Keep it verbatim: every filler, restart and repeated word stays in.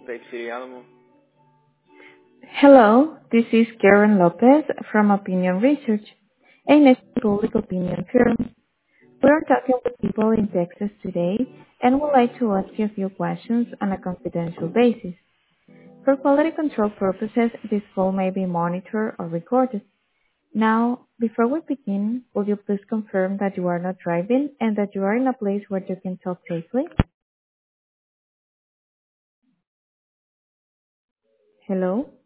Dave City Alamo. Hello, this is Karen Lopez from Opinion Research, a national public opinion firm. We are talking with people in Texas today and would like to ask you a few questions on a confidential basis. For quality control purposes, this call may be monitored or recorded. Now, before we begin, will you please confirm that you are not driving and that you are in a place where you can talk safely? Hello?